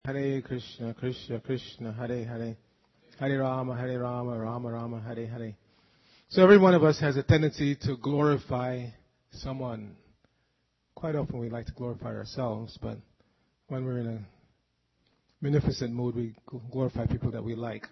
Hare Krishna, Krishna Krishna, Hare Hare, Hare Rama, Rama Rama, Hare Hare. So every one of us has a tendency to glorify someone. Quite often we like to glorify ourselves, but when we're in a beneficent mood, we glorify people that we like.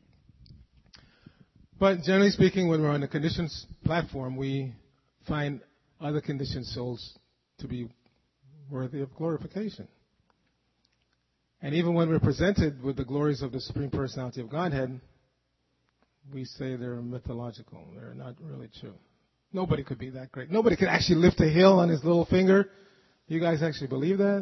But generally speaking, when we're on the conditions platform, we find other conditioned souls to be worthy of glorification. And even when we're presented with the glories of the Supreme Personality of Godhead, we say they're mythological. They're not really true. Nobody could be that great. Nobody could actually lift a hill on his little finger. You guys actually believe that?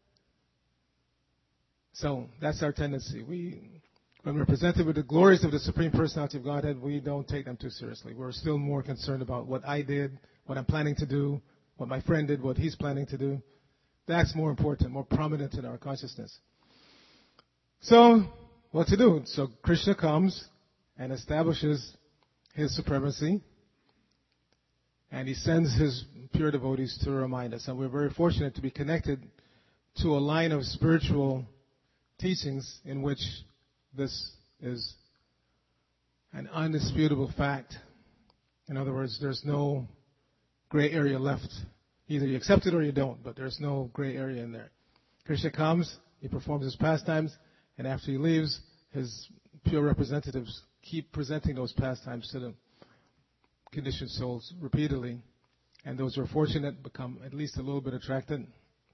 So that's our tendency. When we're presented with the glories of the Supreme Personality of Godhead, we don't take them too seriously. We're still more concerned about what I did, what I'm planning to do, what my friend did, what he's planning to do. That's more important, more prominent in our consciousness. So, what to do? So Krishna comes and establishes his supremacy, and he sends his pure devotees to remind us. And we're very fortunate to be connected to a line of spiritual teachings in which this is an undisputable fact. In other words, there's no gray area left. Either you accept it or you don't, but there's no gray area in there. Krishna comes, he performs his pastimes, and after he leaves, his pure representatives keep presenting those pastimes to the conditioned souls repeatedly. And those who are fortunate become at least a little bit attracted.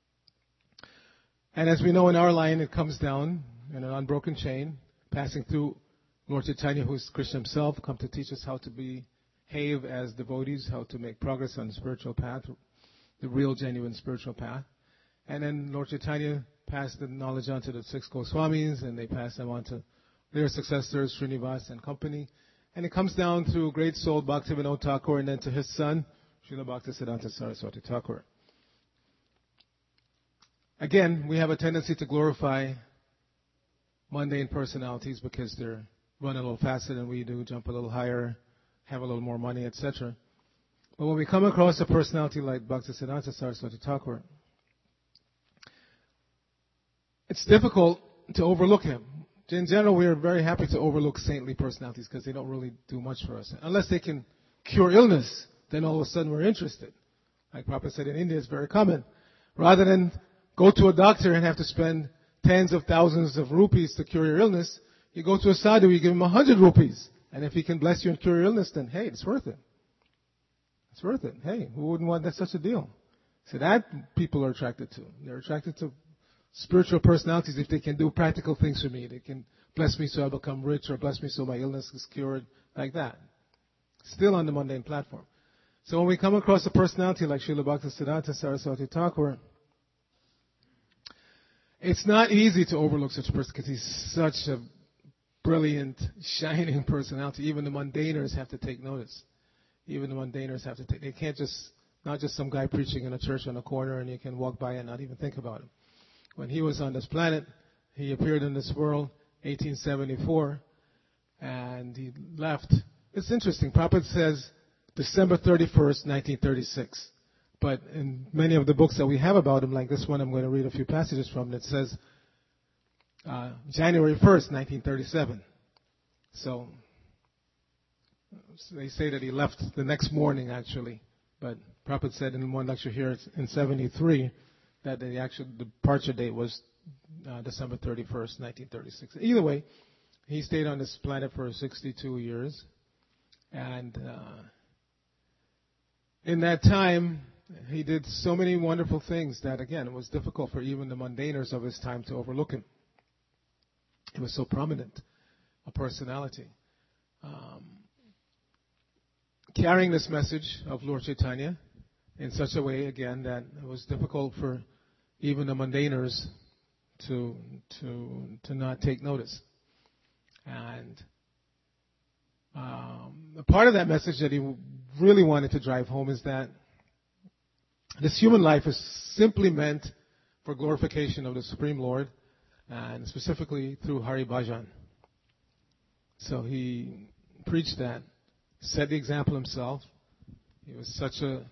And as we know in our line, it comes down in an unbroken chain, passing through Lord Chaitanya, who is Krishna himself, come to teach us how to behave as devotees, how to make progress on the spiritual path, the real, genuine spiritual path. And then Lord Chaitanya passed the knowledge on to the 6 Goswamis, and they passed them on to their successors, Srinivas and company. And it comes down through great soul Bhaktivinoda Thakur, and then to his son, Srila Bhaktisiddhanta Saraswati Thakur. Again, we have a tendency to glorify mundane personalities because they run a little faster than we do, jump a little higher, have a little more money, etc. But when we come across a personality like Bhaktisiddhanta Saraswati Thakur, it's difficult to overlook him. In general, we are very happy to overlook saintly personalities because they don't really do much for us. Unless they can cure illness, then all of a sudden we're interested. Like Prabhupada said, in India, it's very common. Rather than go to a doctor and have to spend tens of thousands of rupees to cure your illness, you go to a sadhu, you give him 100 rupees. And if he can bless you and cure your illness, then hey, it's worth it. It's worth it. Hey, who wouldn't want that such a deal? So that people are attracted to. They're attracted to spiritual personalities if they can do practical things for me. They can bless me so I become rich, or bless me so my illness is cured, like that. Still on the mundane platform. So when we come across a personality like Srila Bhaktisiddhanta Saraswati Thakur, it's not easy to overlook such a person because he's such a brilliant, shining personality. Even the mundaners have to take notice. Even the mundaners have to take. They can't just, not just some guy preaching in a church on a corner and you can walk by and not even think about him. When he was on this planet, he appeared in this world, 1874, and he left. It's interesting. Prabhupada says December 31st, 1936. But in many of the books that we have about him, like this one, I'm going to read a few passages from, it says January 1st, 1937. So they say that he left the next morning, actually. But Prabhupada said in one lecture here in 73 that the actual departure date was December 31st, 1936. Either way, he stayed on this planet for 62 years. And in that time, he did so many wonderful things that, again, it was difficult for even the mundaners of his time to overlook him. He was so prominent a personality. Carrying this message of Lord Chaitanya in such a way, again, that it was difficult for even the mundaners to not take notice. And a part of that message that he really wanted to drive home is that this human life is simply meant for glorification of the Supreme Lord, and specifically through Hari Bhajan. So he preached that, set the example himself. He was such a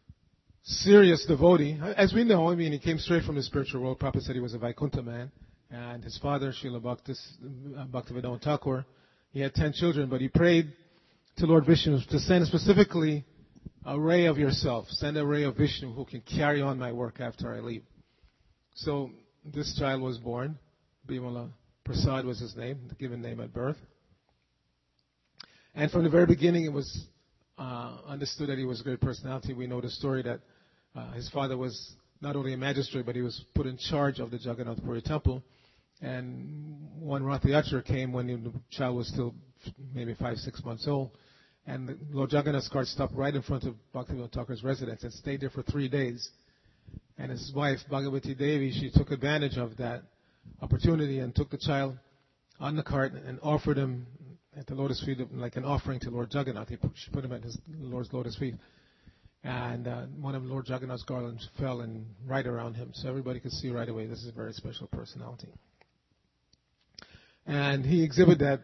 serious devotee. As we know, I mean, he came straight from the spiritual world. Prabhupada said he was a Vaikuntha man. And his father, Srila Bhaktivedanta Thakur, he had 10 children, but he prayed to Lord Vishnu to send specifically a ray of yourself, send a ray of Vishnu who can carry on my work after I leave. So this child was born. Bimala Prasad was his name, the given name at birth. And from the very beginning, it was understood that he was a great personality. We know the story that his father was not only a magistrate, but he was put in charge of the Jagannath Puri temple. And one Rath Yatra came when the child was still maybe 5-6 months old. And the Lord Jagannath's cart stopped right in front of Bhaktivinoda Thakur's residence and stayed there for 3 days. And his wife, Bhagavati Devi, she took advantage of that opportunity and took the child on the cart and offered him at the lotus feet like an offering to Lord Jagannath. She put him at his Lord's lotus feet. And one of Lord Jagannath's garlands fell and right around him. So everybody could see right away this is a very special personality. And he exhibited that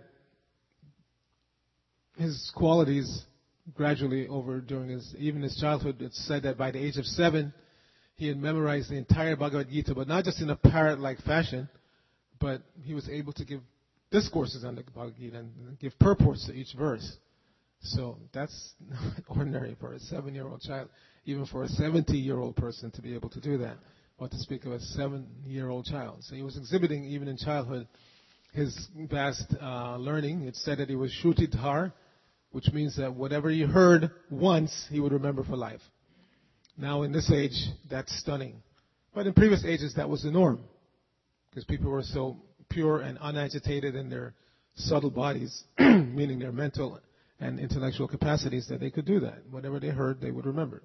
his qualities gradually over during his childhood. It's said that by the age of 7, he had memorized the entire Bhagavad Gita, but not just in a parrot-like fashion, but he was able to give discourses on the Bhagavad Gita and give purports to each verse. So that's not ordinary for a 7-year-old child, even for a 70-year-old person to be able to do that, or to speak of a 7-year-old child. So he was exhibiting, even in childhood, his vast learning. It said that he was Shrutidhar, which means that whatever he heard once, he would remember for life. Now, in this age, that's stunning. But in previous ages, that was the norm, because people were so pure and unagitated in their subtle bodies, meaning their mental and intellectual capacities, that they could do that. Whatever they heard, they would remember.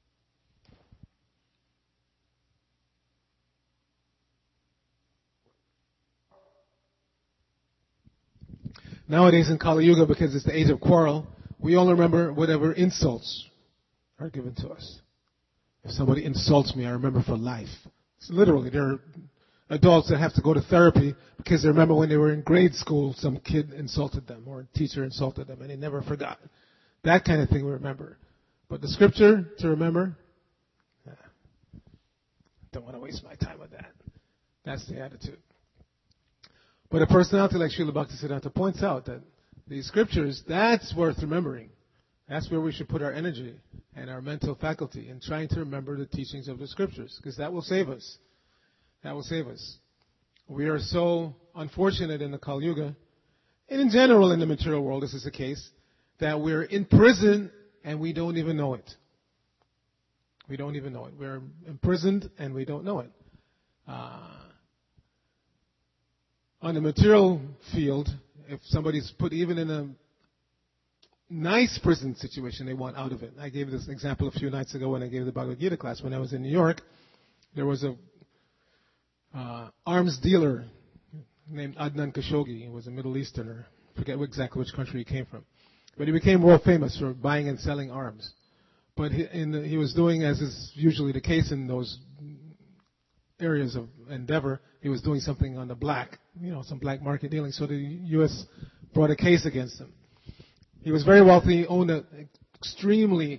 Nowadays in Kali Yuga, because it's the age of quarrel, we only remember whatever insults are given to us. If somebody insults me, I remember for life. So literally, there are adults that have to go to therapy because they remember when they were in grade school, some kid insulted them or a teacher insulted them and they never forgot. That kind of thing we remember. But the scripture to remember, don't want to waste my time with that. That's the attitude. But a personality like Srila Bhaktisiddhanta points out that these scriptures, that's worth remembering. That's where we should put our energy and our mental faculty in trying to remember the teachings of the scriptures, because that will save us. That will save us. We are so unfortunate in the Kali Yuga, and in general in the material world, this is the case, that we're in prison and we don't even know it. We don't even know it. We're imprisoned and we don't know it. On the material field, if somebody's put even in a nice prison situation, they want out of it. I gave this example a few nights ago when I gave the Bhagavad Gita class. When I was in New York, there was a arms dealer named Adnan Khashoggi. He was a Middle Easterner. I forget exactly which country he came from. But he became world famous for buying and selling arms. But he was doing, as is usually the case in those areas of endeavor, he was doing something on the black, some black market dealing. So the U.S. brought a case against him. He was very wealthy, owned an extremely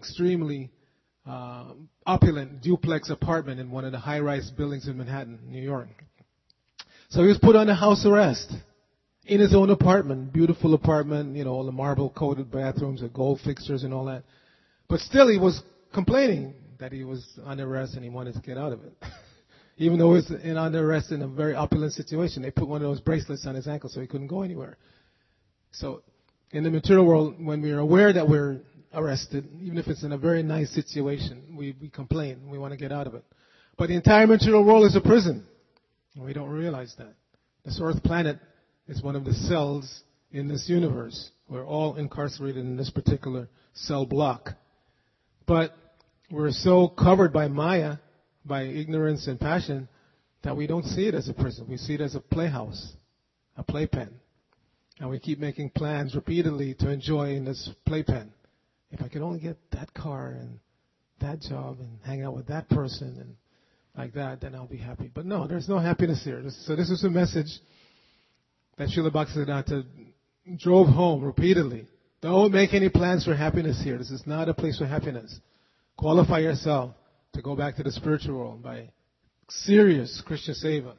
opulent duplex apartment in one of the high-rise buildings in Manhattan, New York. So he was put under house arrest in his own apartment, beautiful apartment, all the marble-coated bathrooms, the gold fixtures and all that. But still he was complaining that he was under arrest and he wanted to get out of it. Even though he was under arrest in a very opulent situation, they put one of those bracelets on his ankle so he couldn't go anywhere. So in the material world, when we are aware that we're arrested, even if it's in a very nice situation, we complain. We want to get out of it. But the entire material world is a prison. And we don't realize that. This Earth planet is one of the cells in this universe. We're all incarcerated in this particular cell block. But we're so covered by Maya, by ignorance and passion, that we don't see it as a prison. We see it as a playhouse, a playpen. And we keep making plans repeatedly to enjoy in this playpen. If I could only get that car and that job and hang out with that person and like that, then I'll be happy. But no, there's no happiness here. So this is a message that Srila Bhaktisiddhanta drove home repeatedly. Don't make any plans for happiness here. This is not a place for happiness. Qualify yourself to go back to the spiritual world by serious Krishna Seva,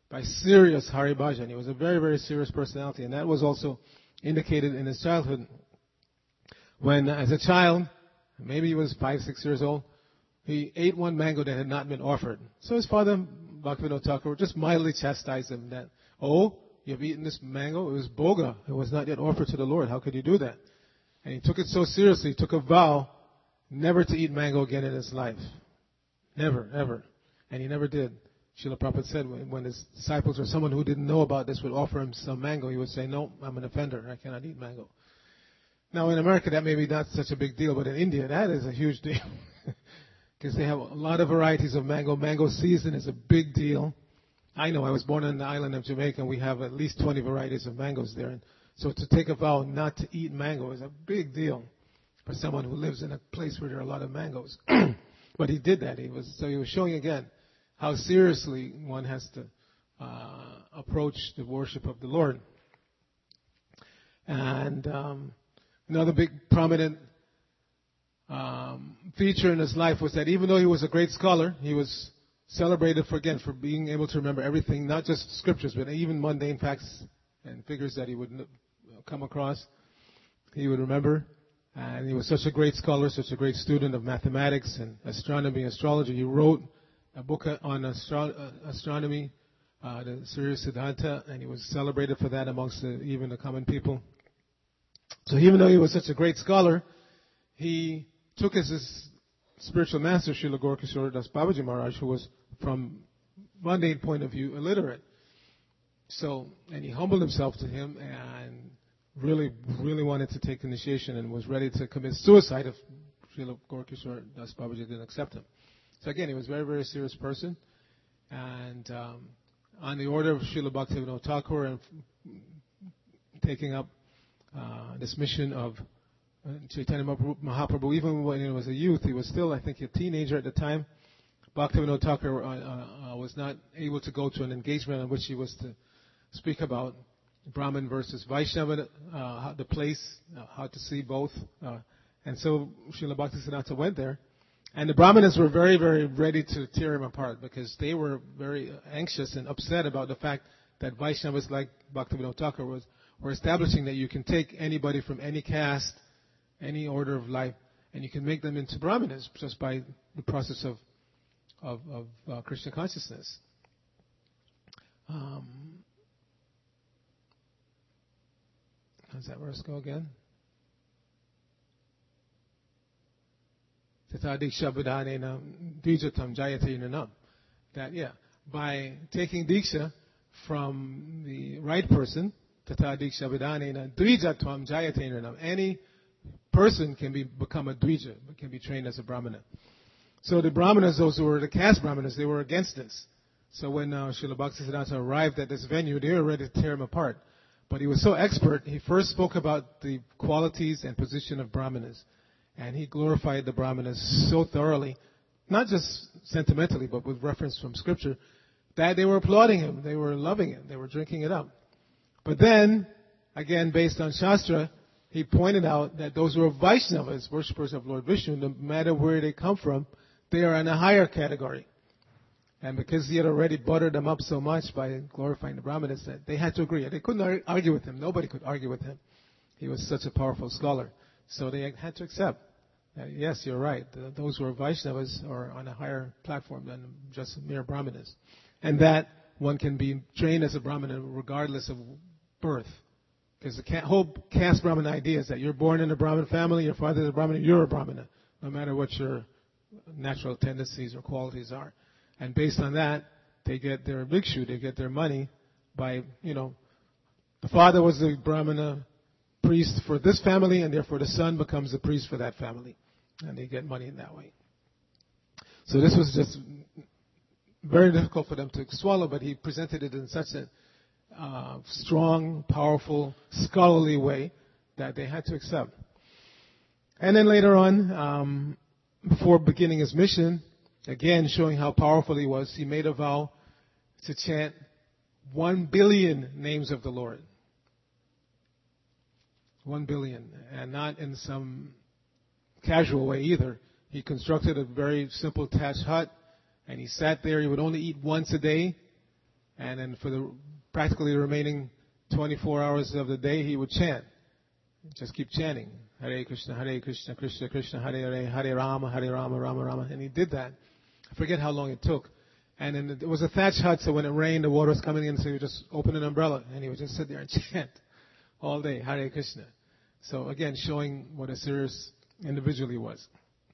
by serious Hari Bhajan. He was a very, very serious personality, and that was also indicated in his childhood. When, as a child, maybe he was 5, 6 years old, he ate one mango that had not been offered. So his father, Bhaktivinoda Thakur, just mildly chastised him that, oh, you've eaten this mango? It was boga. It was not yet offered to the Lord. How could you do that? And he took it so seriously, he took a vow never to eat mango again in his life. Never, ever. And he never did. Srila Prabhupada said when his disciples or someone who didn't know about this would offer him some mango, he would say, no, I'm an offender. I cannot eat mango. Now, in America, that may be not such a big deal, but in India, that is a huge deal. Because they have a lot of varieties of mango. Mango season is a big deal. I know I was born on the island of Jamaica, and we have at least 20 varieties of mangoes there. And so to take a vow not to eat mango is a big deal for someone who lives in a place where there are a lot of mangoes. But he did that. He was showing again how seriously one has to approach the worship of the Lord. And another big prominent feature in his life was that even though he was a great scholar, he was celebrated for being able to remember everything, not just scriptures, but even mundane facts and figures that he would come across. He would remember. And he was such a great scholar, such a great student of mathematics and astronomy, astrology. He wrote a book on astronomy, the Surya Siddhanta, and he was celebrated for that amongst even the common people. So even though he was such a great scholar, he took as his spiritual master, Srila Gaurkishora Das Babaji Maharaj, who was, from mundane point of view, illiterate. So, and he humbled himself to him and really, really wanted to take initiation and was ready to commit suicide if Srila Gaurkishora Das Babaji didn't accept him. So again, he was a very, very serious person. And on the order of Srila Bhaktivinoda Thakur and taking up this mission of Chaitanya Mahaprabhu, even when he was a youth, he was still, I think, a teenager at the time. Bhaktivinoda Thakur was not able to go to an engagement in which he was to speak about Brahmin versus Vaishnava, the place, how to see both. And so Srila Bhaktisiddhanta went there. And the Brahmanas were very, very ready to tear him apart because they were very anxious and upset about the fact that Vaishnavas like Bhaktivinoda Thakur were establishing that you can take anybody from any caste, any order of life, and you can make them into Brahmanas just by the process of Krishna consciousness. How does that verse go again? That, yeah, by taking Diksha from the right person, any person can become a Dvija, can be trained as a Brahmana. So the Brahmanas, those who were the caste Brahmanas, they were against this. So when Srila Bhaktisiddhanta arrived at this venue, they were ready to tear him apart. But he was so expert, he first spoke about the qualities and position of Brahmanas. And he glorified the Brahmanas so thoroughly, not just sentimentally, but with reference from Scripture, that they were applauding him, they were loving him, they were drinking it up. But then, again, based on Shastra, he pointed out that those who are Vaishnavas, worshippers of Lord Vishnu, no matter where they come from, they are in a higher category. And because he had already buttered them up so much by glorifying the Brahmanas, that they had to agree. They couldn't argue with him. Nobody could argue with him. He was such a powerful scholar. So they had to accept that, yes, you're right. Those who are Vaishnavas are on a higher platform than just mere Brahmanas. And that one can be trained as a Brahmana regardless of birth. Because the whole caste Brahmana idea is that you're born in a Brahmin family, your father is a Brahmana, you're a Brahmana, no matter what your natural tendencies or qualities are. And based on that, they get their bhikshu, they get their money by, the father was the Brahmana priest for this family, and therefore the son becomes the priest for that family. And they get money in that way. So this was just very difficult for them to swallow, but he presented it in such a strong, powerful, scholarly way that they had to accept. And then later on, before beginning his mission, again showing how powerful he was, he made a vow to chant 1 billion names of the Lord. 1 billion, and not in some casual way either. He constructed a very simple thatched hut, and he sat there. He would only eat once a day, And then for the practically the remaining 24 hours of the day, he would chant. Just keep chanting. Hare Krishna, Krishna Krishna, Hare Hare Rama, Rama Rama. And he did that. I forget how long it took. And then it was a thatched hut, so when it rained, the water was coming in, so he would just open an umbrella, and he would just sit there and chant all day, Hare Krishna. So again, showing what a serious individual he was.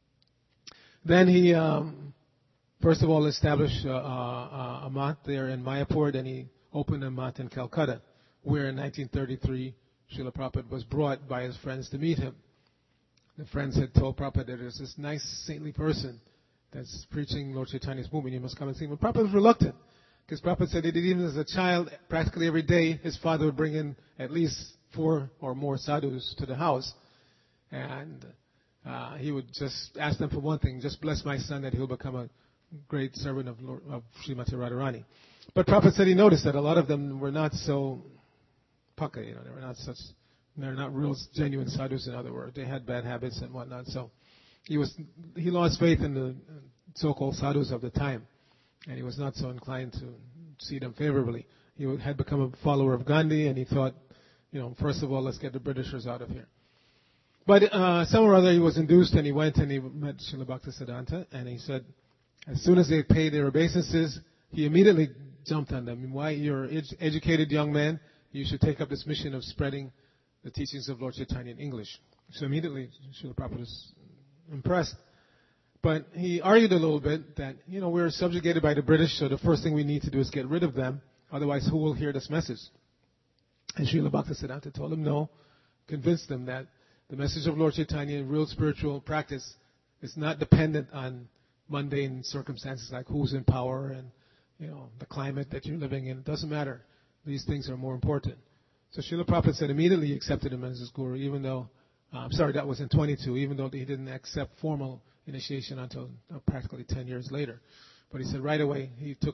Then he, first of all, established a mat there in Mayapur, then he opened a mat in Calcutta, where in 1933, Srila Prabhupada was brought by his friends to meet him. The friends had told Prabhupada that there's this nice, saintly person that's preaching Lord Chaitanya's movement, you must come and see him. But Prabhupada was reluctant, because Prabhupada said that even as a child, practically every day, his father would bring in at least 4 or more sadhus to the house, and he would just ask them for one thing, just bless my son that he'll become a great servant of Srimati Radharani. But Prabhupada said he noticed that a lot of them were not so paka, they're not real genuine sadhus, in other words. They had bad habits and whatnot, so he lost faith in the so-called sadhus of the time, and he was not so inclined to see them favorably. He had become a follower of Gandhi, and he thought, first of all, let's get the Britishers out of here. But some or other, he was induced, and he went and he met Srila Bhaktisiddhanta, and he said, as soon as they paid their obeisances, he immediately jumped on them. Why? You're an educated young man, you should take up this mission of spreading the teachings of Lord Chaitanya in English. So immediately, Srila Prabhupada was impressed. But he argued a little bit that, we're subjugated by the British, so the first thing we need to do is get rid of them, otherwise who will hear this message? And Srila Bhaktisiddhanta told him no, convinced him that the message of Lord Chaitanya in real spiritual practice is not dependent on mundane circumstances like who's in power and, the climate that you're living in. It doesn't matter. These things are more important. So Srila Prabhupada said immediately he accepted him as his guru, even though, that was in 22, even though he didn't accept formal initiation until practically 10 years later. But he said right away he took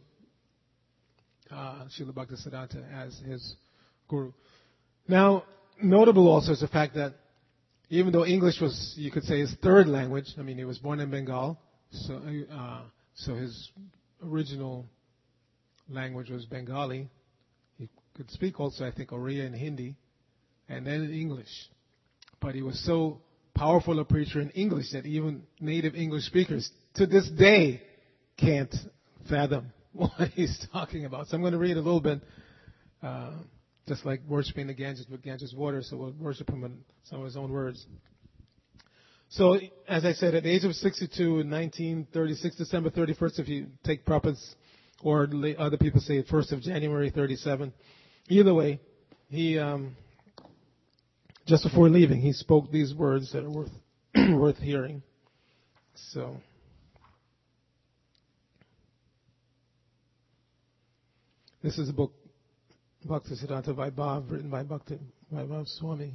Srila Bhaktisiddhanta as his guru. Now, notable also is the fact that even though English was, you could say, his third language, he was born in Bengal, so his original language was Bengali. He could speak also, I think, Oriya and Hindi, and then in English. But he was so powerful a preacher in English that even native English speakers to this day can't fathom what he's talking about. So I'm going to read a little bit, just like worshiping the Ganges with Ganges water, so we'll worship him in some of his own words. So, as I said, at the age of 62 in 1936, December 31st, if you take Prabhupada's, or other people say 1st of January 37, either way, he, just before leaving, he spoke these words that are worth hearing. So, this is a book, Bhaktisiddhanta Vaibhav, written by Vaibhav Swami.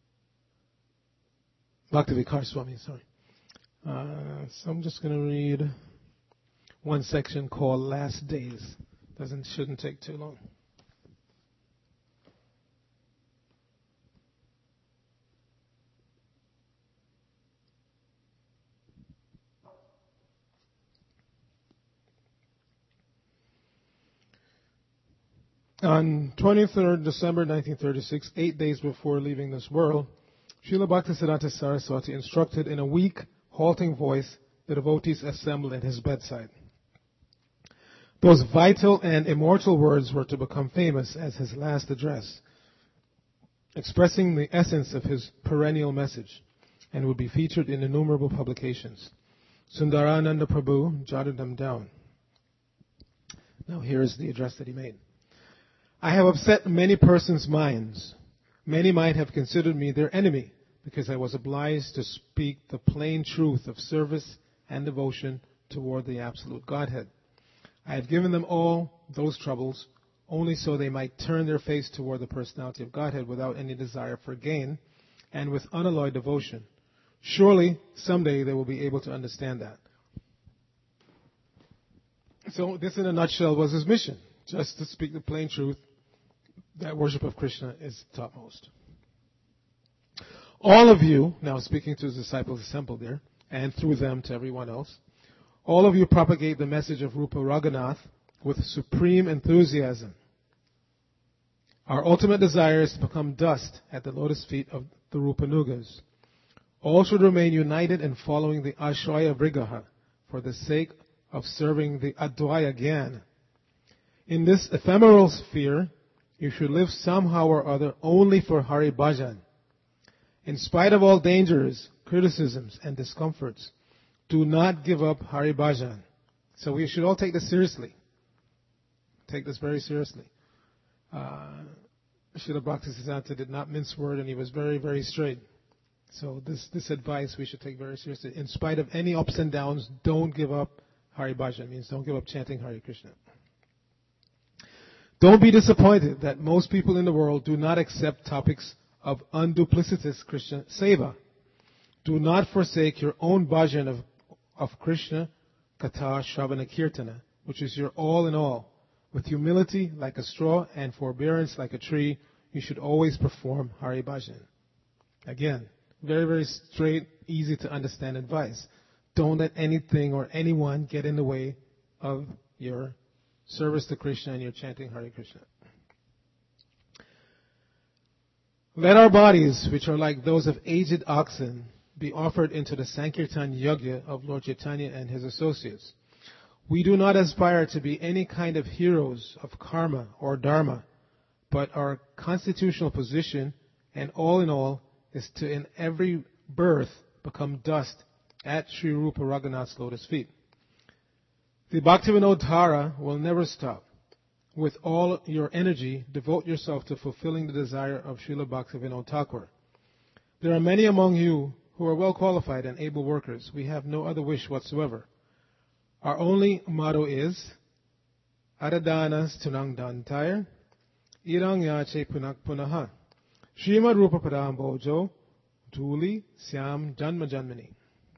Bhaktivikar Swami, sorry. So I'm just going to read one section called Last Days. Shouldn't take too long. On 23rd December 1936, 8 days before leaving this world, Srila Bhaktisiddhanta Saraswati instructed in a weak, halting voice the devotees assembled at his bedside. Those vital and immortal words were to become famous as his last address, expressing the essence of his perennial message, and would be featured in innumerable publications. Sundarananda Prabhu jotted them down. Now here's the address that he made. I have upset many persons' minds. Many might have considered me their enemy, because I was obliged to speak the plain truth of service and devotion toward the absolute Godhead. I have given them all those troubles only so they might turn their face toward the personality of Godhead without any desire for gain and with unalloyed devotion. Surely, someday they will be able to understand that. So this, in a nutshell, was his mission, just to speak the plain truth that worship of Krishna is topmost. All of you, now speaking to his disciples assembled there, and through them to everyone else, all of you propagate the message of Rupa Raghunath with supreme enthusiasm. Our ultimate desire is to become dust at the lotus feet of the Rupanugas. All should remain united in following the Ashwaya Vrigaha for the sake of serving the Advaya Gyan. In this ephemeral sphere, you should live somehow or other only for Hari Bhajan. In spite of all dangers, criticisms, and discomforts, do not give up Hari Bhajan. So we should all take this seriously. Take this very seriously. Srila Bhaktisiddhanta did not mince word, and he was very, very straight. So this advice we should take very seriously. In spite of any ups and downs, don't give up Hari Bhajan. Means don't give up chanting Hare Krishna. Don't be disappointed that most people in the world do not accept topics of unduplicitous Krishna seva. Do not forsake your own bhajan of Krishna, Katha, Shravana, Kirtana, which is your all in all. With humility like a straw and forbearance like a tree, you should always perform Hari Bhajan. Again, very, very straight, easy to understand advice. Don't let anything or anyone get in the way of your service to Krishna and your chanting Hare Krishna. Let our bodies, which are like those of aged oxen, be offered into the Sankirtan Yajna of Lord Chaitanya and his associates. We do not aspire to be any kind of heroes of karma or dharma, but our constitutional position and all in all is to in every birth become dust at Sri Rupa Raghunath's lotus feet. The Bhaktivinoda Dhara will never stop. With all your energy, devote yourself to fulfilling the desire of Srila Bhaktivinoda Thakur. There are many among you who are well qualified and able workers. We have no other wish whatsoever. Our only motto is Aradanas Tunang Dantaya Irang Yache Punak Punaha Srimad Rupa Padam Bojo Dhuli Syam Janma Janmani.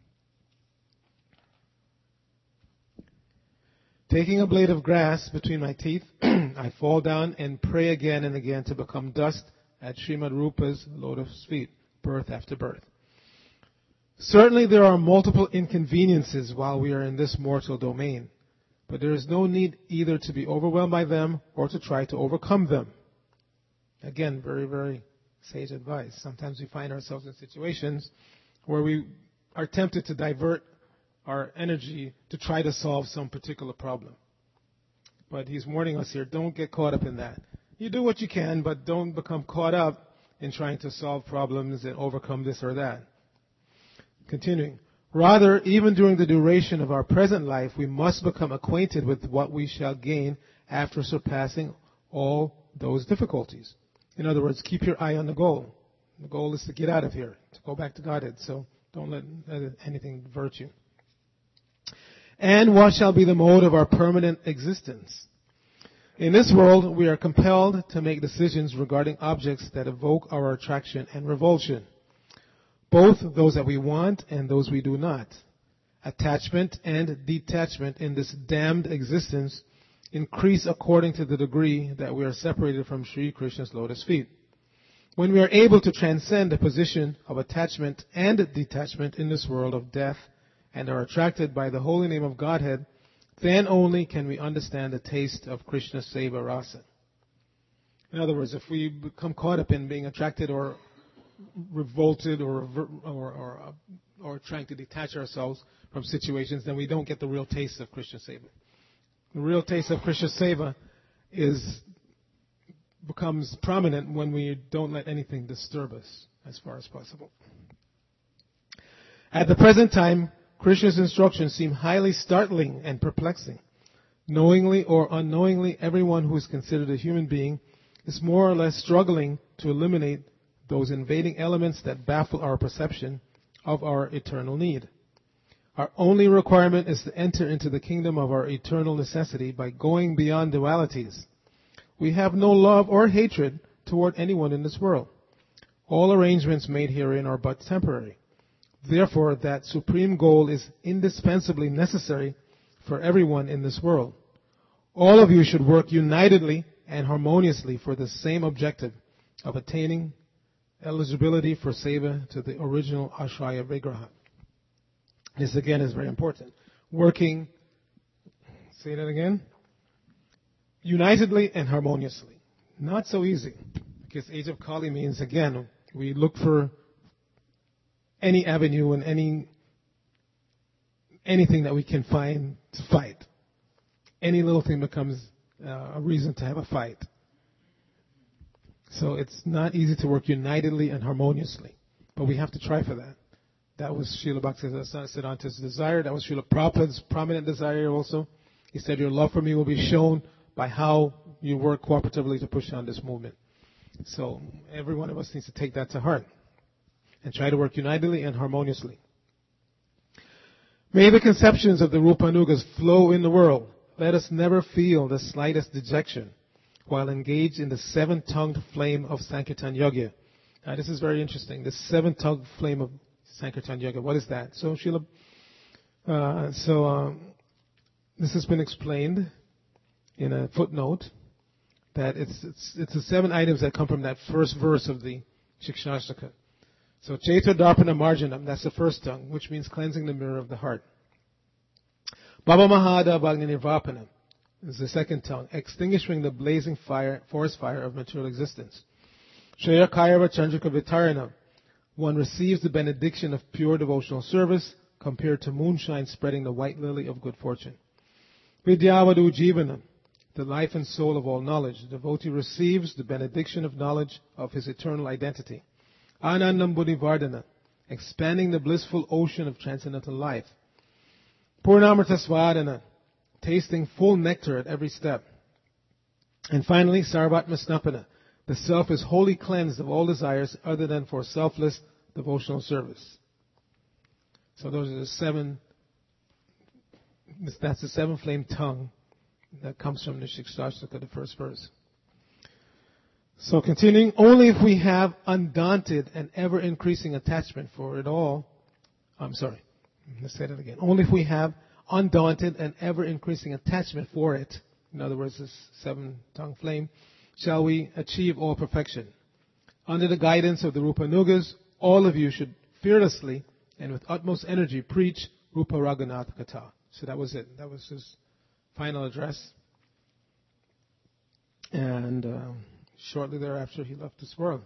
Taking a blade of grass between my teeth, I fall down and pray again and again to become dust at Srimad Rupa's lotus feet, birth after birth. Certainly there are multiple inconveniences while we are in this mortal domain, but there is no need either to be overwhelmed by them or to try to overcome them. Again, very, very sage advice. Sometimes we find ourselves in situations where we are tempted to divert our energy to try to solve some particular problem. But he's warning us here, don't get caught up in that. You do what you can, but don't become caught up in trying to solve problems and overcome this or that. Continuing. Rather, even during the duration of our present life, we must become acquainted with what we shall gain after surpassing all those difficulties. In other words, keep your eye on the goal. The goal is to get out of here, to go back to Godhead. So don't let anything divert you. And what shall be the mode of our permanent existence? In this world, we are compelled to make decisions regarding objects that evoke our attraction and revulsion, both those that we want and those we do not. Attachment and detachment in this damned existence increase according to the degree that we are separated from Sri Krishna's lotus feet. When we are able to transcend the position of attachment and detachment in this world of death and are attracted by the holy name of Godhead, then only can we understand the taste of Krishna Seva Rasa. In other words, if we become caught up in being attracted or revolted or trying to detach ourselves from situations, then we don't get the real taste of Krishna Seva. The real taste of Krishna Seva becomes prominent when we don't let anything disturb us as far as possible. At the present time, Krishna's instructions seem highly startling and perplexing. Knowingly or unknowingly, everyone who is considered a human being is more or less struggling to eliminate those invading elements that baffle our perception of our eternal need. Our only requirement is to enter into the kingdom of our eternal necessity by going beyond dualities. We have no love or hatred toward anyone in this world. All arrangements made herein are but temporary. Therefore, that supreme goal is indispensably necessary for everyone in this world. All of you should work unitedly and harmoniously for the same objective of attaining eligibility for seva to the original Ashraya Vigraha. This again is very important. Working, say that again. unitedly and harmoniously. Not so easy, because Age of Kali means, again, we look for any avenue and anything that we can find to fight. Any little thing becomes a reason to have a fight. So it's not easy to work unitedly and harmoniously, but we have to try for that. That was Srila Bhaktisiddhanta's desire. That was Srila Prabhupada's prominent desire also. He said, your love for me will be shown by how you work cooperatively to push on this movement. So every one of us needs to take that to heart and try to work unitedly and harmoniously. May the conceptions of the Rupanugas flow in the world. Let us never feel the slightest dejection while engaged in the seven-tongued flame of Sankirtan Yoga. Now, this is very interesting. The seven-tongued flame of Sankirtan Yoga. What is that? So, this has been explained in a footnote that it's the 7 items that come from that first verse of the Shikshashtaka. So, Chaitra Darpana Marjanam, that's the first tongue, which means cleansing the mirror of the heart. Baba Mahada Bhagni Nirvapana is the second tongue, extinguishing the blazing fire, forest fire of material existence. Shreya Kairava Chandrika Vitarana, one receives the benediction of pure devotional service compared to moonshine spreading the white lily of good fortune. Vidyavadu Jivana, the life and soul of all knowledge. The devotee receives the benediction of knowledge of his eternal identity. Anandam Buddhivardhana, expanding the blissful ocean of transcendental life. Purnamrita Swadhana, tasting full nectar at every step. And finally, Sarvatma Snapana, the self is wholly cleansed of all desires other than for selfless devotional service. So those are the 7, that's the 7-flame tongue that comes from the Shikshashtaka, the first verse. So continuing, only if we have undaunted and ever-increasing attachment for it all, let's say that again. Only if we have undaunted and ever-increasing attachment for it, in other words, this 7-tongue flame, shall we achieve all perfection. Under the guidance of the Rupanugas, all of you should fearlessly and with utmost energy preach Rupa Raghunath Katha. So that was it. That was his final address. And shortly thereafter, he left this world.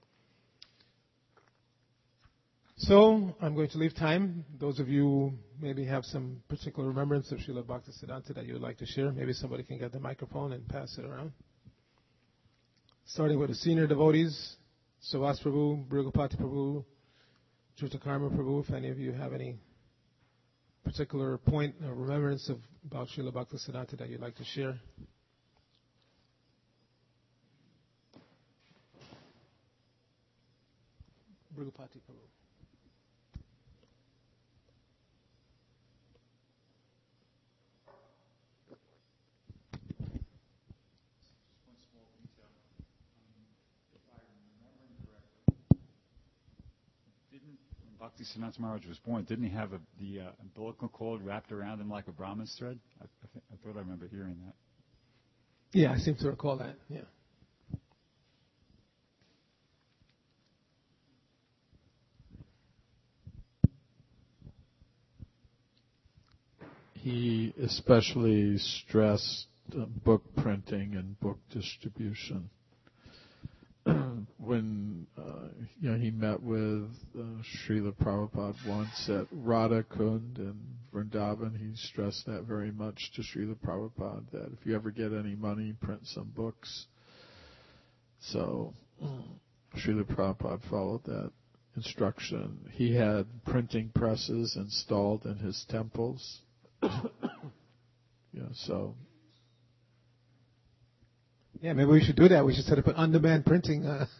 So I'm going to leave time. Those of you maybe have some particular remembrance of Srila Bhaktisiddhanta that you would like to share. Maybe somebody can get the microphone and pass it around. Starting with the senior devotees, Savas Prabhu, Brigapati Prabhu, Jutakarma Prabhu, if any of you have any particular point or remembrance about Srila Bhaktisiddhanta that you'd like to share. Brigapati Prabhu. Bhaktisiddhanta Maharaj was born, didn't he have the umbilical cord wrapped around him like a Brahman's thread? I thought I remember hearing that. Yeah, I seem to recall that, yeah. He especially stressed book printing and book distribution. When he met with Srila Prabhupada once at Radha Kund in Vrindavan, he stressed that very much to Srila Prabhupada, that if you ever get any money, print some books. So Srila Prabhupada followed that instruction. He had printing presses installed in his temples. Yeah, maybe we should do that. We should set up an on-demand printing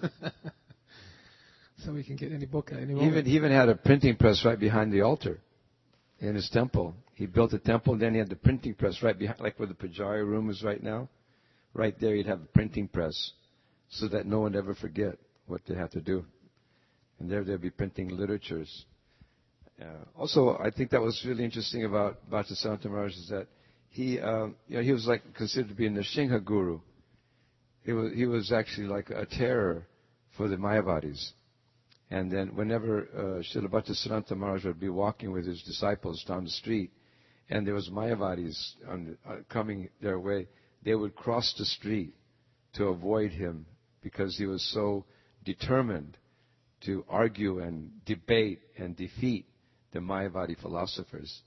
so we can get any book at any moment. He even had a printing press right behind the altar in his temple. He built a temple, and then he had the printing press right behind, like where the Pujari room is right now. Right there, he'd have a printing press so that no one would ever forget what they have to do. And there they'd be printing literatures. Also, I think that was really interesting about Bhaktisiddhanta Maharaj is that he was like considered to be a Nrsimha Guru. He was actually like a terror for the Mayavadis. And then whenever Srila Bhaktisiddhanta Maharaj would be walking with his disciples down the street, and there was Mayavadis coming their way, they would cross the street to avoid him because he was so determined to argue and debate and defeat the Mayavadi philosophers.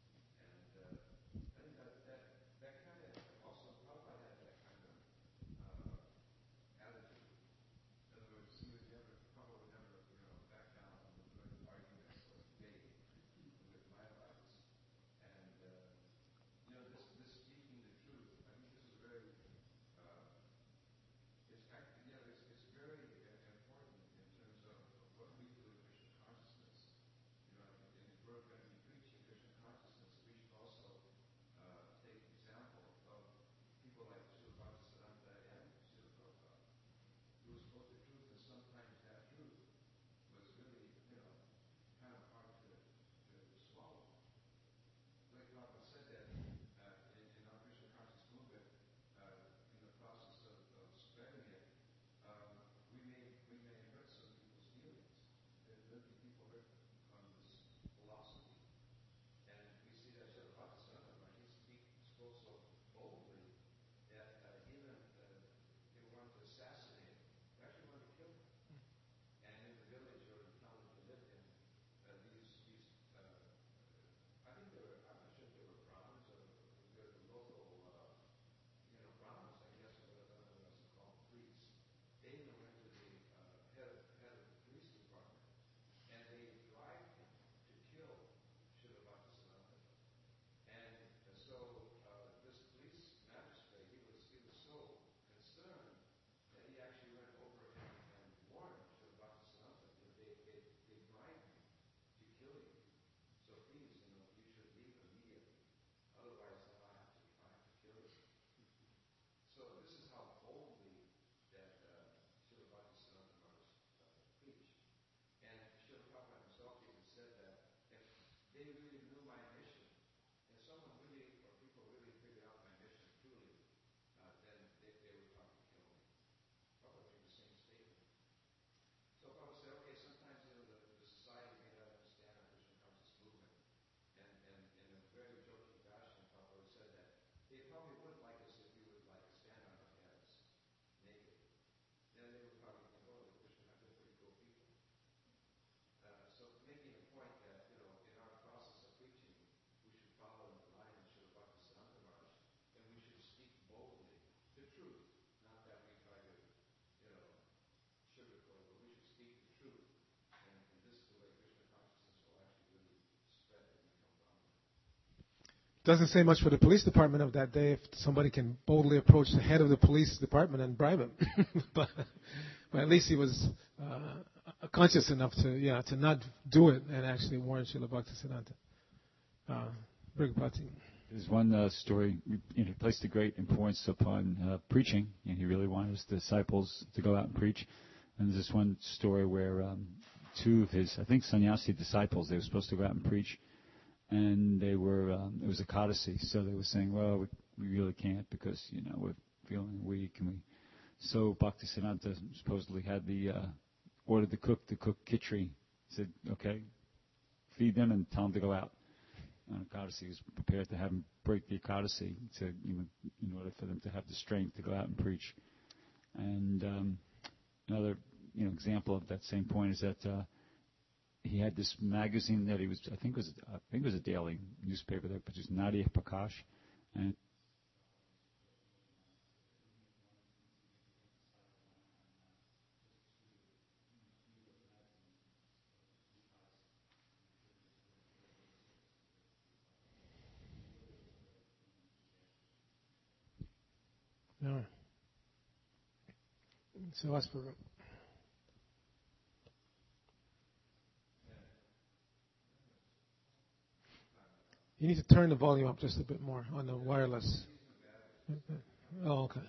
Doesn't say much for the police department of that day if somebody can boldly approach the head of the police department and bribe him. but at least he was conscious enough to not do it and actually warn Srila Bhaktisiddhanta. Brigapati. There's one story. He placed a great importance upon preaching, and he really wanted his disciples to go out and preach. And there's this one story where two of his, I think, sannyasi disciples, they were supposed to go out and preach. And they were, it was Ekadasi, so they were saying, well, we really can't because, we're feeling weak. So Bhaktisiddhanta supposedly had ordered the cook to cook khichdi. He said, okay, feed them and tell them to go out. And Ekadasi was prepared to have him break the Ekadasi in order for them to have the strength to go out and preach. And another example of that same point is that he had this magazine that I think it was a daily newspaper that produced Nadia Prakash, and No. So as for you need to turn the volume up just a bit more on the wireless. Oh, okay.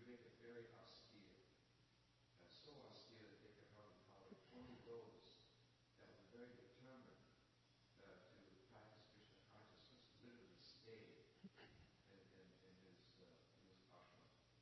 make it very austere. So austere that they could hardly tolerate. Only those that were very determined to practice Krishna consciousness literally stayed in his ashram.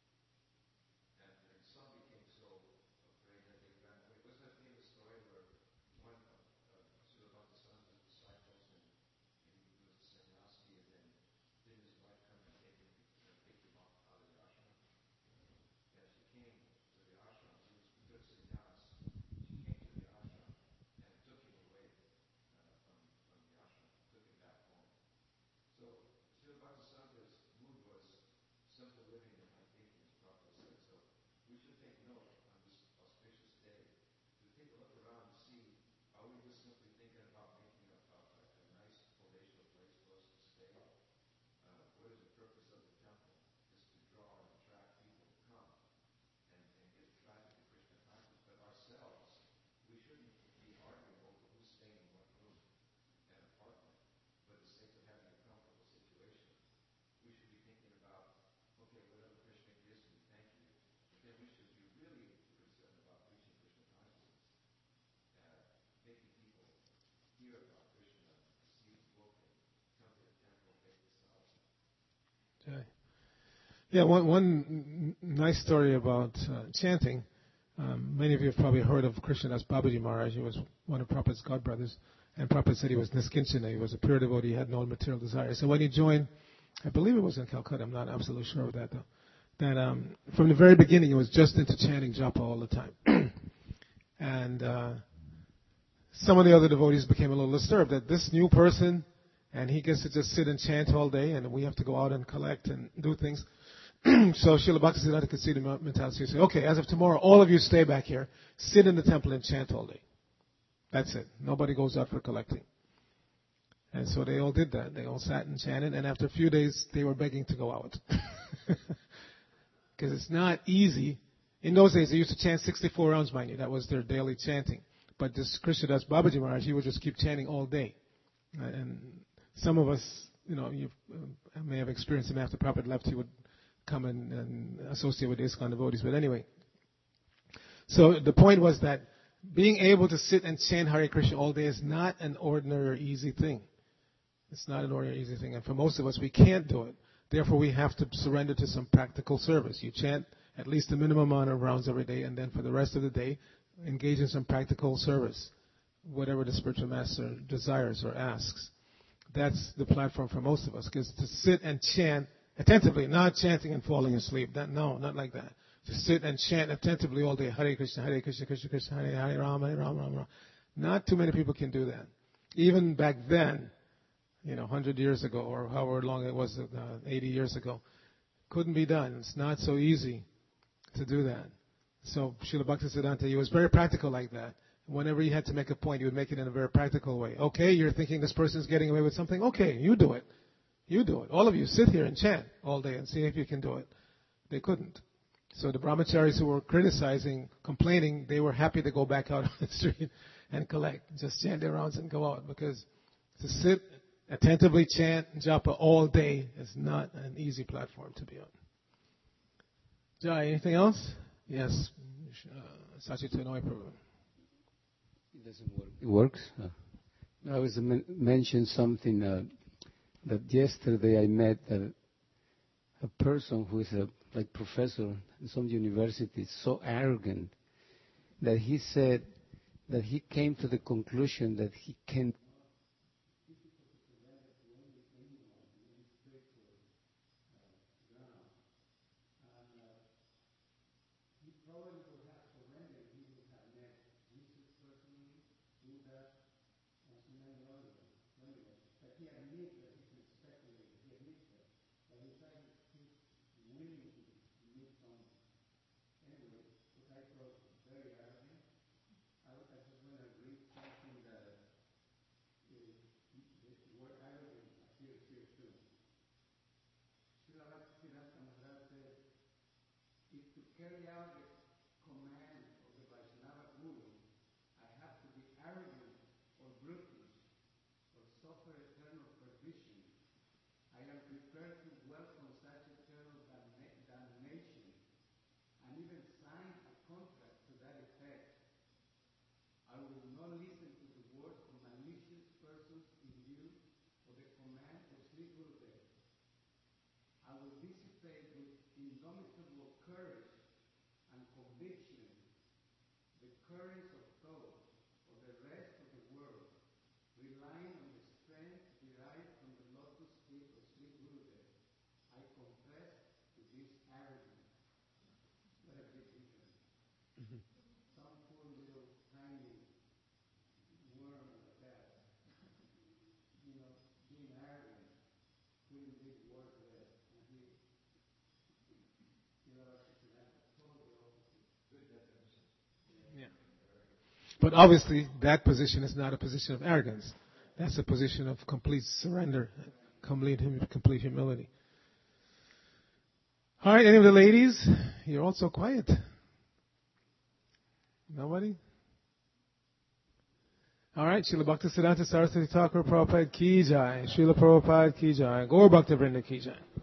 And some became so afraid that they ran away. Wasn't that famous story where one of Srila Bhaktisiddhanta's disciples, and he was a sannyasi, and then didn't his wife come and take him off out of the ashram? Yeah, she came to the ashram. He took sannyas. She came to the ashram and took him away from the ashram, took him back home. So Srila Bhaktisiddhanta's mood was simple living and high thinking, as Prabhupada said. So we should take note on this auspicious day to take a look around and see, are we just simply thinking about making a nice palatial place for us to stay? What is the purpose of the temple? Is to draw and attract people to come and get attracted to Krishna consciousness. But ourselves, we shouldn't be arguing over who's staying in what room and apartment for the sake of having a comfortable situation. We should be thinking about, okay, whatever Krishna gives me, thank you. But then we should be really concerned about preaching Krishna consciousness, making people hear about Krishna, see his book, and come to the temple, take the sadhana. Okay. Yeah, one nice story about chanting. Many of you have probably heard of Krishnadas Babaji Maharaj. He was one of Prabhupada's godbrothers. And Prabhupada said he was Niskinchana. He was a pure devotee. He had no material desires. So when he joined, I believe it was in Calcutta. I'm not absolutely sure of that, though. That from the very beginning, he was just into chanting japa all the time. And some of the other devotees became a little disturbed that this new person, and he gets to just sit and chant all day, and we have to go out and collect and do things. So Srila Bhaktisiddhanta could see the mentality. He said, okay, as of tomorrow, all of you stay back here, sit in the temple and chant all day. That's it. Nobody goes out for collecting. And so they all did that. They all sat and chanted, and after a few days, they were begging to go out. Because it's not easy. In those days, they used to chant 64 rounds, mind you. That was their daily chanting. But this Krishnadas Babaji Maharaj, he would just keep chanting all day. And some of us, you may have experienced him after Prabhupada left. He would come and associate with the ISKCON devotees. But anyway, so the point was that being able to sit and chant Hare Krishna all day is not an ordinary or easy thing. It's not an ordinary easy thing. And for most of us, we can't do it. Therefore, we have to surrender to some practical service. You chant at least the minimum amount of rounds every day, and then for the rest of the day, engage in some practical service, whatever the spiritual master desires or asks. That's the platform for most of us, because to sit and chant attentively, not chanting and falling asleep. No, not like that. To sit and chant attentively all day, Hare Krishna, Krishna Krishna, Hare Rama, Hare Rama, Rama Rama. Not too many people can do that. Even back then, 100 years ago, or however long it was, 80 years ago, couldn't be done. It's not so easy to do that. So Srila Bhaktisiddhanta, he was very practical like that. Whenever he had to make a point, he would make it in a very practical way. Okay, you're thinking this person's getting away with something? Okay, you do it. You do it. All of you sit here and chant all day and see if you can do it. They couldn't. So the brahmacharis who were criticizing, complaining, they were happy to go back out on the street and collect. Just chant their rounds and go out. Because to sit, attentively chant japa all day is not an easy platform to be on. Jai, anything else? Yes. Sachitanoi Prabhu. It doesn't work. It works? I was mentioned something that yesterday I met a person who is a professor in some university, so arrogant that he said that he came to the conclusion that he can carry out the command of the Vaishnava Guru, I have to be arrogant or brutish or suffer eternal perdition. I am prepared to welcome such eternal damnation Sri Gurudev, I will dissipate with indomitable courage and conviction the currents of thought of the rest of the world, relying on the strength derived from the lotus feet of Sri Gurudev. I confess to this arrogance. What a big difference. Some poor little tiny worm like that, being arrogant, putting big words there, and he, totally opposite. Good definition. Yeah. But obviously, that position is not a position of arrogance. That's a position of complete surrender, complete humility. All right, any of the ladies? You're all so quiet. Nobody? All right, Srila Bhaktisiddhanta Saraswati Thakur Prabhupada Ki Jai, Srila Prabhupada Ki Jai, Gaur Bhakta Vrinda Ki Jai.